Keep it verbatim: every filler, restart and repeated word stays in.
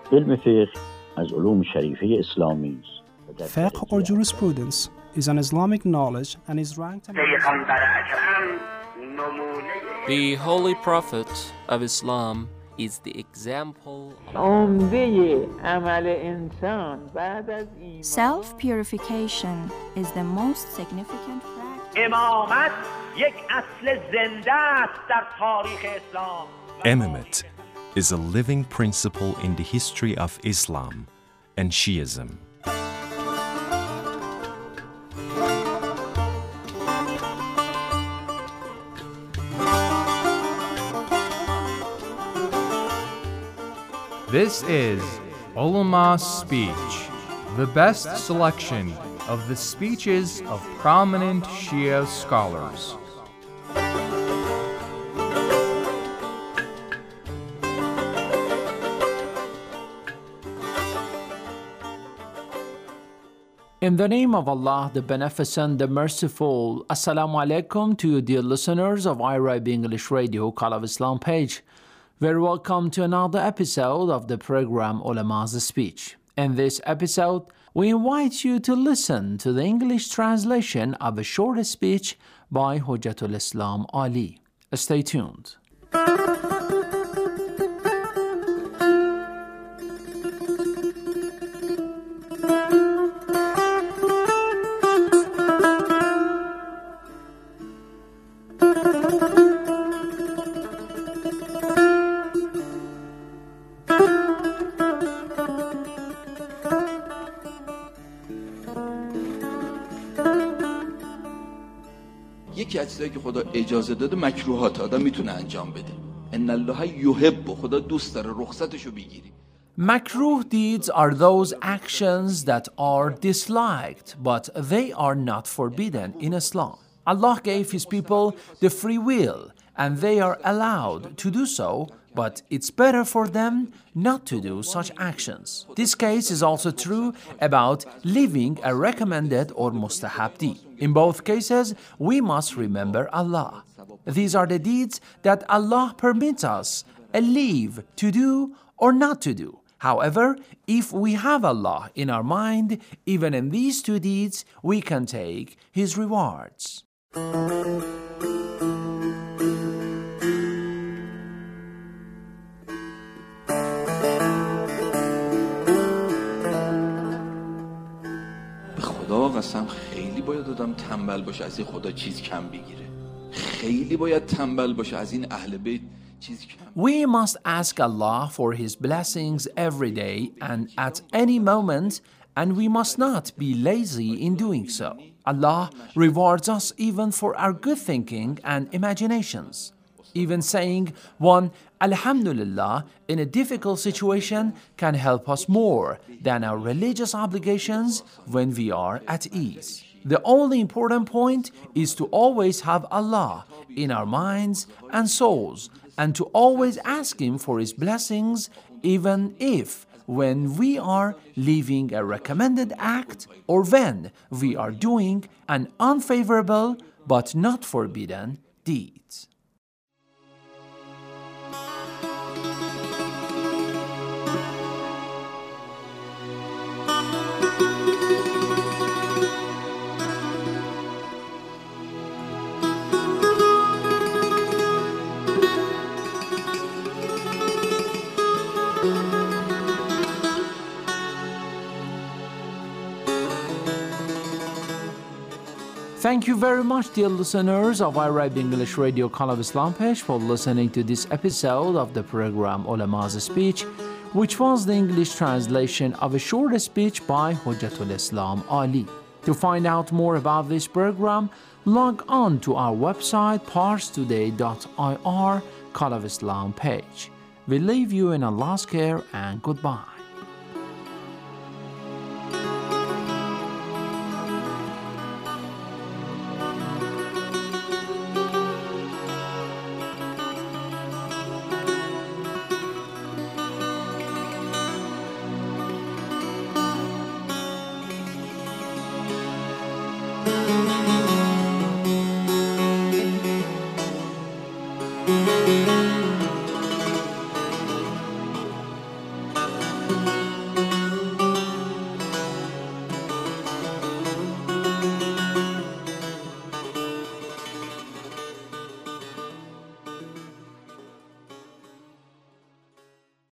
علم فقه از علوم شریفه اسلامی است. Fiqh or jurisprudence is an Islamic knowledge and is ranked among The Holy Prophet of Islam is the example. Self-purification is the most significant practice. امامت یک اصل زنده است در تاریخ اسلام. Imamate is a living principle in the history of Islam and Shiism. This is Ulama Speech, the best selection of the speeches of prominent Shia scholars. In the name of Allah, the Beneficent, the Merciful, Assalamu alaikum to you dear listeners of I R I B English Radio Call of Islam page. Very welcome to another episode of the program Ulama's Speech. In this episode, we invite you to listen to the English translation of a short speech by Hujjatul Islam Ali. Stay tuned. یکی از چیزایی که خدا اجازه داده مکروهات آدم میتونه انجام بده. ان الله یحب، خدا دوست داره رخصتشو بگیری. Makruh deeds are those actions that are disliked, but they are not forbidden in Islam. Allah gave His people the free will, and they are allowed to do so, but it's better for them not to do such actions. This case is also true about leaving a recommended or mustahab deed. In both cases, we must remember Allah. These are the deeds that Allah permits us a leave to do or not to do. However, if we have Allah in our mind, even in these two deeds, we can take His rewards. به خدا قسم خیلی باید آدم تنبل باشه از این خدا چیز کم بگیره. خیلی باید تنبل باشه از این اهل بیت چیز کم. We must ask Allah for His blessings every day and at any moment, and we must not be lazy in doing so. Allah rewards us even for our good thinking and imaginations. Even saying one Alhamdulillah in a difficult situation can help us more than our religious obligations when we are at ease. The only important point is to always have Allah in our minds and souls and to always ask Him for His blessings, even if when we are leaving a recommended act or when we are doing an unfavorable but not forbidden deed. Thank you very much, dear listeners of I R I B English Radio Call of Islam page, for listening to this episode of the program Ulama's Speech, which was the English translation of a short speech by Hujjatul Islam Ali. To find out more about this program, log on to our website pars today dot I R Call of Islam page. We leave you in Allah's care and goodbye. Thank you.